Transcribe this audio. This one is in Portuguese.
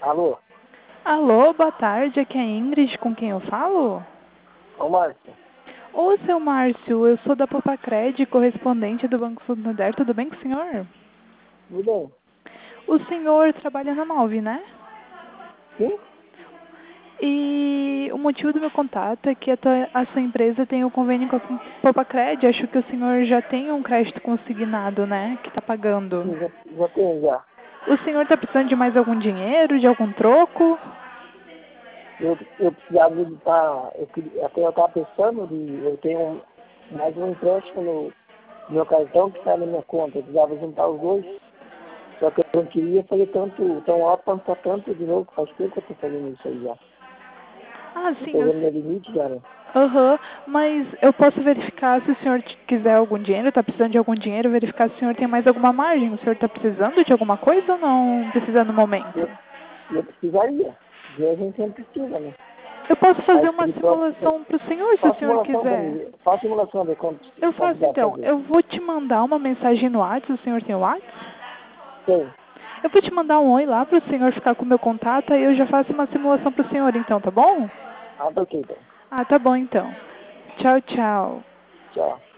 Alô? Alô, boa tarde, aqui é a Ingrid, com quem eu falo? Ô, Márcio. Ô, seu Márcio, eu sou da Popacred, correspondente do Banco Santander, tudo bem com o senhor? Tudo bem? O senhor trabalha na Malve, né? Sim? E o motivo do meu contato é que a sua empresa tem um convênio com a Popacred, acho que o senhor já tem um crédito consignado, né, que está pagando. Sim, já tenho já. O senhor está precisando de mais algum dinheiro, de algum troco? Eu precisava de estar... Até eu estava pensando eu tenho mais um empréstimo no meu cartão que está na minha conta. Eu precisava juntar os dois. Só que eu não queria fazer tão alto para não ficar tanto de novo. Faz tempo que eu estou fazendo isso aí já. Ah, sim, Estou vendo meu limite já, né? aham, mas eu posso verificar se o senhor quiser algum dinheiro, está precisando de algum dinheiro, verificar se o senhor tem mais alguma margem. O senhor está precisando de alguma coisa ou não precisa no momento? Eu precisaria. E a gente sempre precisa, né? Eu posso fazer Mas uma por enquanto, simulação para o senhor, se o faça senhor simulação para quiser. mim. Faça simulação de Eu quanto faço dá para então. fazer. Eu vou te mandar uma mensagem no WhatsApp, o senhor tem o WhatsApp? Tem. Eu vou te mandar um oi lá para o senhor ficar com o meu contato, aí eu já faço uma simulação para o senhor então, tá bom? Ah, tá ok, então. Ah, tá bom então. Tchau, tchau. Tchau.